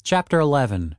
Chapter 11.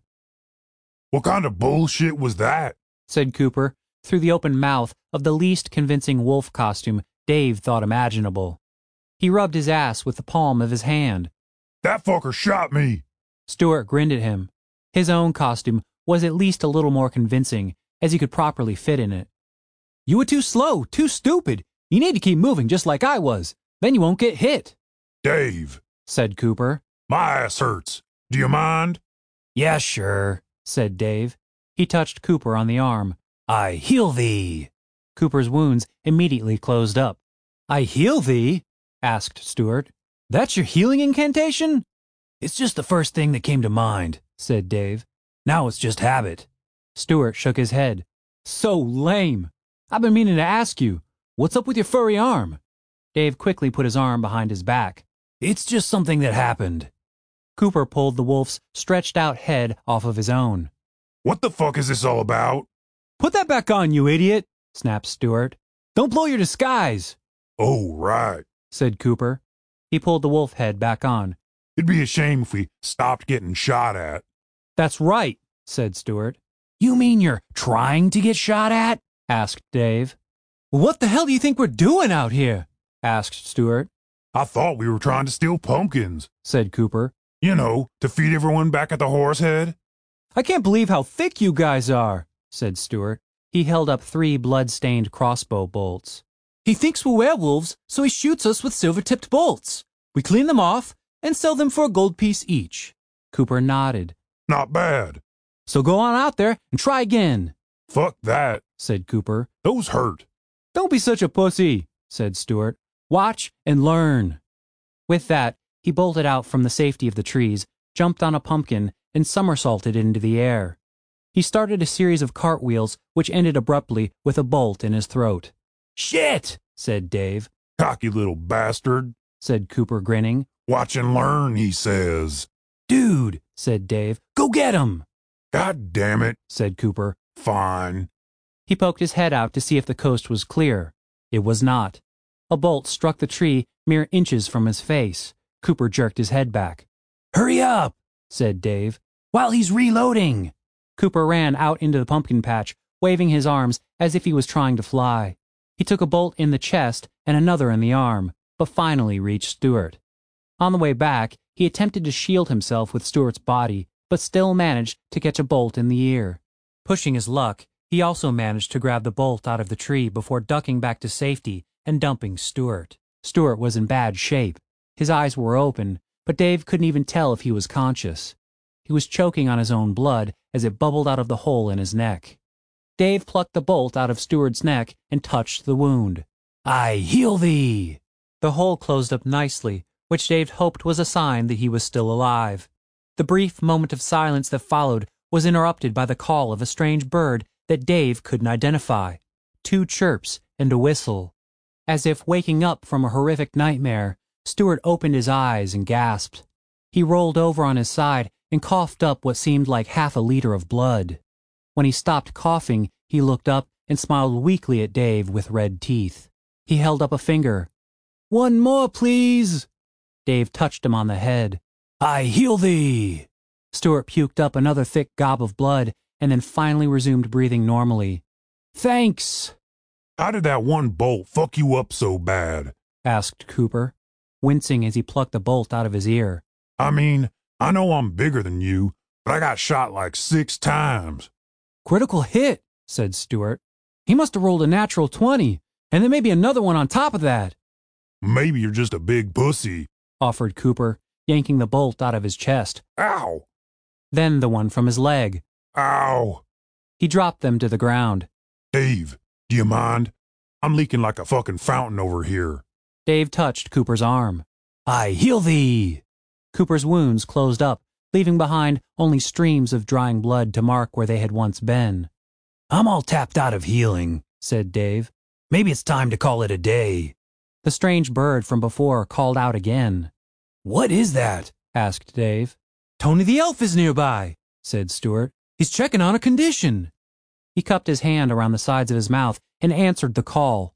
What kind of bullshit was that? Said Cooper, through the open mouth of the least convincing wolf costume Dave thought imaginable. He rubbed his ass with the palm of his hand. That fucker shot me. Stewart grinned at him. His own costume was at least a little more convincing, as he could properly fit in it. You were too slow, too stupid. You need to keep moving just like I was. Then you won't get hit. Dave, said Cooper. my ass hurts. Do you mind? Yeah, sure, said Dave. He touched Cooper on the arm. I heal thee. Cooper's wounds immediately closed up. I heal thee? Asked Stewart. That's your healing incantation? It's just the first thing that came to mind, said Dave. Now it's just habit. Stewart shook his head. So lame. I've been meaning to ask you, what's up with your furry arm? Dave quickly put his arm behind his back. It's just something that happened. Cooper pulled the wolf's stretched-out head off of his own. What the fuck is this all about? Put that back on, you idiot, snapped Stewart. Don't blow your disguise. Oh, right, said Cooper. He pulled the wolf head back on. It'd be a shame if we stopped getting shot at. That's right, said Stewart. You mean you're trying to get shot at? Asked Dave. What the hell do you think we're doing out here? Asked Stewart. I thought we were trying to steal pumpkins, said Cooper. You know, to feed everyone back at the Horse Head. I can't believe how thick you guys are, said Stewart. He held up 3 blood-stained crossbow bolts. He thinks we're werewolves, so he shoots us with silver-tipped bolts. We clean them off and sell them for a gold piece each. Cooper nodded. Not bad. So go on out there and try again. Fuck that, said Cooper. Those hurt. Don't be such a pussy, said Stewart. Watch and learn. With that, he bolted out from the safety of the trees, jumped on a pumpkin, and somersaulted into the air. He started a series of cartwheels, which ended abruptly with a bolt in his throat. Shit, said Dave. Cocky little bastard, said Cooper, grinning. Watch and learn, he says. Dude, said Dave, go get him. God damn it, said Cooper. Fine. He poked his head out to see if the coast was clear. It was not. A bolt struck the tree mere inches from his face. Cooper jerked his head back. Hurry up, said Dave, while he's reloading. Cooper ran out into the pumpkin patch, waving his arms as if he was trying to fly. He took a bolt in the chest and another in the arm, but finally reached Stewart. On the way back, he attempted to shield himself with Stewart's body, but still managed to catch a bolt in the ear. Pushing his luck, he also managed to grab the bolt out of the tree before ducking back to safety and dumping Stewart. Stewart was in bad shape. His eyes were open, but Dave couldn't even tell if he was conscious. He was choking on his own blood as it bubbled out of the hole in his neck. Dave plucked the bolt out of Stewart's neck and touched the wound. I heal thee! The hole closed up nicely, which Dave hoped was a sign that he was still alive. The brief moment of silence that followed was interrupted by the call of a strange bird that Dave couldn't identify. 2 chirps and a whistle. As if waking up from a horrific nightmare, Stewart opened his eyes and gasped. He rolled over on his side and coughed up what seemed like half a liter of blood. When he stopped coughing, he looked up and smiled weakly at Dave with red teeth. He held up a finger. One more, please. Dave touched him on the head. I heal thee. Stewart puked up another thick gob of blood and then finally resumed breathing normally. Thanks. How did that one bolt fuck you up so bad? Asked Cooper, wincing as he plucked the bolt out of his ear. I mean, I know I'm bigger than you, but I got shot like 6 times. Critical hit, said Stewart. He must have rolled a natural 20, and then maybe another one on top of that. Maybe you're just a big pussy, offered Cooper, yanking the bolt out of his chest. Ow! Then the one from his leg. Ow! He dropped them to the ground. Dave, do you mind? I'm leaking like a fucking fountain over here. Dave touched Cooper's arm. I heal thee! Cooper's wounds closed up, leaving behind only streams of drying blood to mark where they had once been. I'm all tapped out of healing, said Dave. Maybe it's time to call it a day. The strange bird from before called out again. What is that? Asked Dave. Tony the elf is nearby, said Stewart. He's checking on a condition. He cupped his hand around the sides of his mouth and answered the call.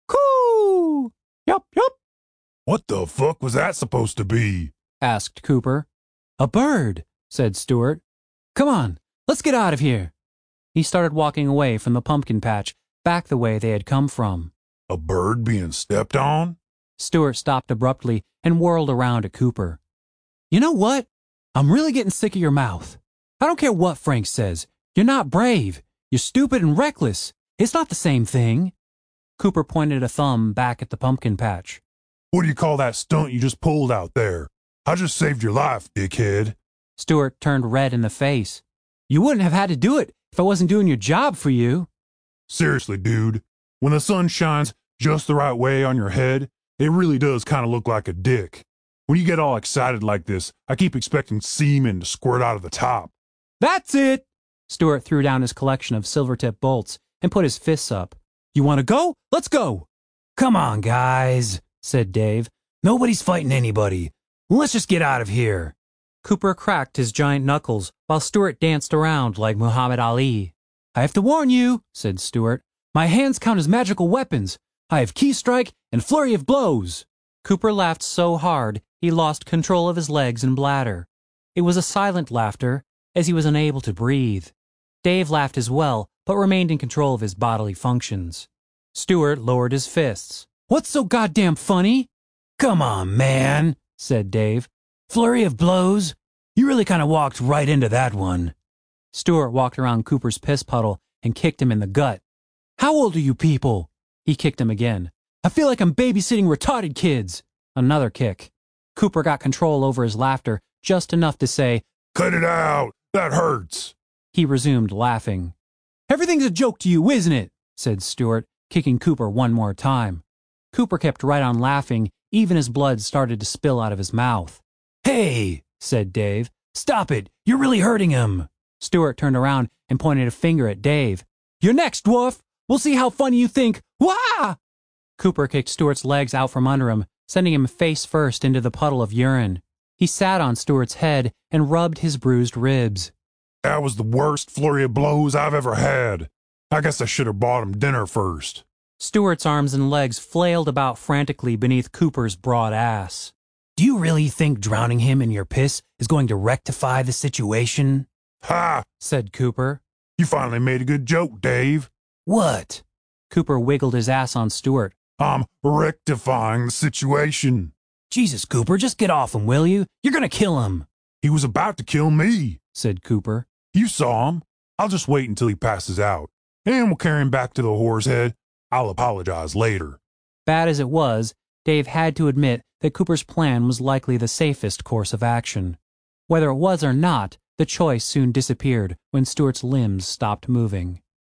Coo! Yup, yup. What the fuck was that supposed to be? Asked Cooper. A bird, said Stuart. Come on, let's get out of here. He started walking away from the pumpkin patch, back the way they had come from. A bird being stepped on? Stuart stopped abruptly and whirled around at Cooper. You know what? I'm really getting sick of your mouth. I don't care what Frank says. You're not brave. You're stupid and reckless. It's not the same thing. Cooper pointed a thumb back at the pumpkin patch. What do you call that stunt you just pulled out there? I just saved your life, dickhead. Stuart turned red in the face. You wouldn't have had to do it if I wasn't doing your job for you. Seriously, dude, when the sun shines just the right way on your head, it really does kind of look like a dick. When you get all excited like this, I keep expecting semen to squirt out of the top. That's it! Stuart threw down his collection of silver-tip bolts and put his fists up. You want to go? Let's go! Come on, guys, said Dave. Nobody's fighting anybody. Let's just get out of here. Cooper cracked his giant knuckles while Stuart danced around like Muhammad Ali. I have to warn you, said Stuart. My hands count as magical weapons. I have key strike and flurry of blows. Cooper laughed so hard he lost control of his legs and bladder. It was a silent laughter, as he was unable to breathe. Dave laughed as well, but remained in control of his bodily functions. Stuart lowered his fists. What's so goddamn funny? Come on, man, said Dave. Flurry of blows? You really kind of walked right into that one. Stuart walked around Cooper's piss puddle and kicked him in the gut. How old are you people? He kicked him again. I feel like I'm babysitting retarded kids. Another kick. Cooper got control over his laughter just enough to say, Cut it out! That hurts! He resumed laughing. Everything's a joke to you, isn't it? Said Stuart, kicking Cooper one more time. Cooper kept right on laughing, even as blood started to spill out of his mouth. Hey, said Dave. Stop it! You're really hurting him! Stuart turned around and pointed a finger at Dave. You're next, dwarf! We'll see how funny you think. Wah! Cooper kicked Stuart's legs out from under him, sending him face first into the puddle of urine. He sat on Stuart's head and rubbed his bruised ribs. That was the worst flurry of blows I've ever had. I guess I should have bought him dinner first. Stuart's arms and legs flailed about frantically beneath Cooper's broad ass. Do you really think drowning him in your piss is going to rectify the situation? Ha! Said Cooper. You finally made a good joke, Dave. What? Cooper wiggled his ass on Stuart. I'm rectifying the situation. Jesus, Cooper, just get off him, will you? You're gonna kill him. He was about to kill me, said Cooper. You saw him. I'll just wait until he passes out, and we'll carry him back to the whore's head. I'll apologize later. Bad as it was, Dave had to admit that Cooper's plan was likely the safest course of action. Whether it was or not, the choice soon disappeared when Stuart's limbs stopped moving.